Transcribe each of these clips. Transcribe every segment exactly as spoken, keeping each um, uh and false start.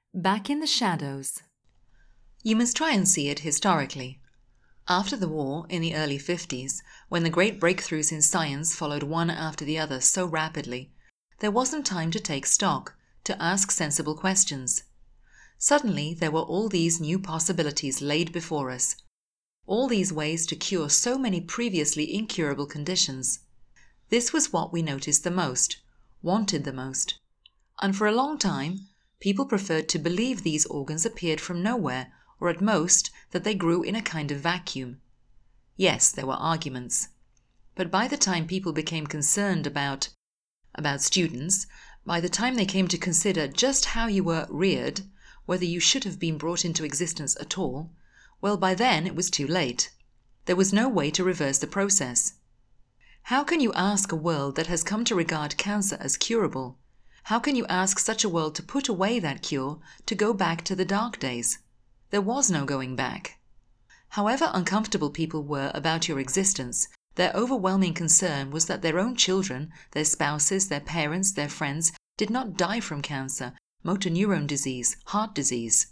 Back in the shadows. You must try and see it historically. After the war, in the early fifties, when the great breakthroughs in science followed one after the other so rapidly, there wasn't time to take stock, to ask sensible questions. Suddenly there were all these new possibilities laid before us, all these ways to cure so many previously incurable conditions. This was what we noticed the most, wanted the most. And for a long time, people preferred to believe these organs appeared from nowhere, or at most that they grew in a kind of vacuum. Yes, there were arguments. But by the time people became concerned about, about students, by the time they came to consider just how you were reared, whether you should have been brought into existence at all, well, by then it was too late. There was no way to reverse the process. How can you ask a world that has come to regard cancer as curable? How can you ask such a world to put away that cure, to go back to the dark days? There was no going back. However uncomfortable people were about your existence, their overwhelming concern was that their own children, their spouses, their parents, their friends did not die from cancer, motor neurone disease, heart disease.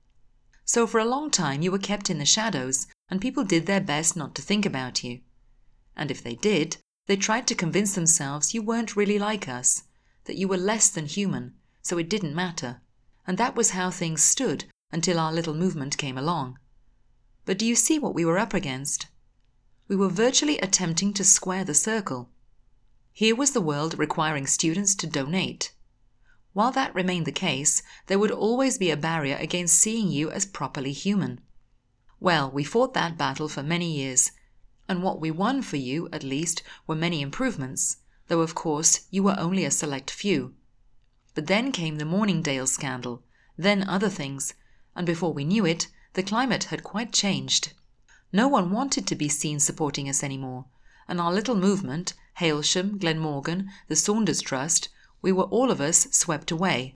So for a long time you were kept in the shadows, and people did their best not to think about you. And if they did, they tried to convince themselves you weren't really like us, that you were less than human, so it didn't matter. And that was how things stood until our little movement came along. But do you see what we were up against? We were virtually attempting to square the circle. Here was the world requiring students to donate. While that remained the case, there would always be a barrier against seeing you as properly human. Well, we fought that battle for many years, and what we won for you, at least, were many improvements, though of course you were only a select few. But then came the Morningdale scandal, then other things, and before we knew it, the climate had quite changed. No one wanted to be seen supporting us anymore, and our little movement, Hailsham, Glenmorgan, the Saunders Trust, we were all of us swept away.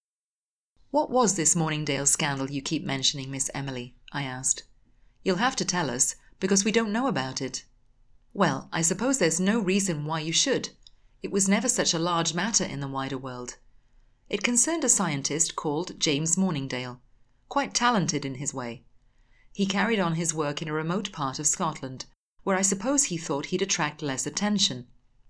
What was this Morningdale scandal you keep mentioning, Miss Emily? I asked. You'll have to tell us, because we don't know about it. Well, I suppose there's no reason why you should. It was never such a large matter in the wider world. It concerned a scientist called James Morningdale, quite talented in his way. He carried on his work in a remote part of Scotland, where I suppose he thought he'd attract less attention.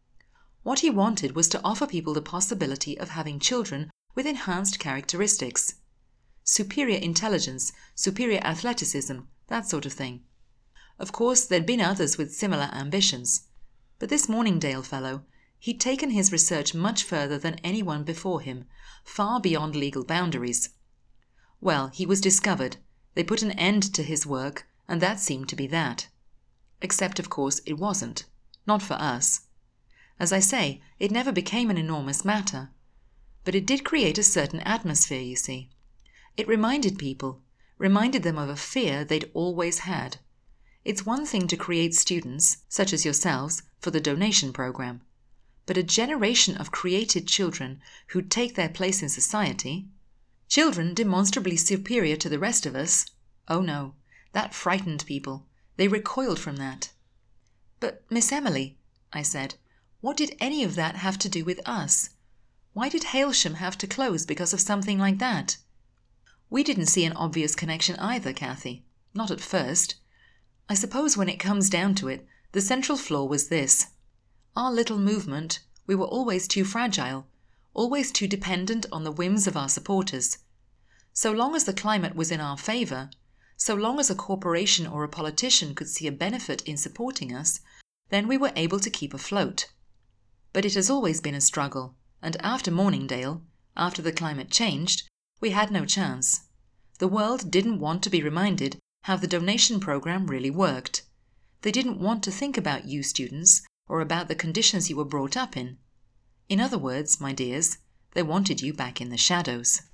What he wanted was to offer people the possibility of having children with enhanced characteristics. Superior intelligence, superior athleticism, that sort of thing. Of course, there'd been others with similar ambitions. But this Morningdale fellow, he'd taken his research much further than anyone before him, far beyond legal boundaries. Well, he was discovered. They put an end to his work, and that seemed to be that. Except, of course, it wasn't. Not for us. As I say, it never became an enormous matter. But it did create a certain atmosphere, you see. It reminded people, reminded them of a fear they'd always had. It's one thing to create students, such as yourselves, for the donation program. But a generation of created children who'd take their place in society, children demonstrably superior to the rest of us, oh no, that frightened people. They recoiled from that. But, Miss Emily, I said, what did any of that have to do with us? Why did Hailsham have to close because of something like that? We didn't see an obvious connection either, Cathy. Not at first. I suppose when it comes down to it, the central flaw was this. Our little movement, we were always too fragile, always too dependent on the whims of our supporters. So long as the climate was in our favour, so long as a corporation or a politician could see a benefit in supporting us, then we were able to keep afloat. But it has always been a struggle, and after Morningdale, after the climate changed, we had no chance. The world didn't want to be reminded how the donation program really worked. They didn't want to think about you students, or about the conditions you were brought up in. In other words, my dears, they wanted you back in the shadows.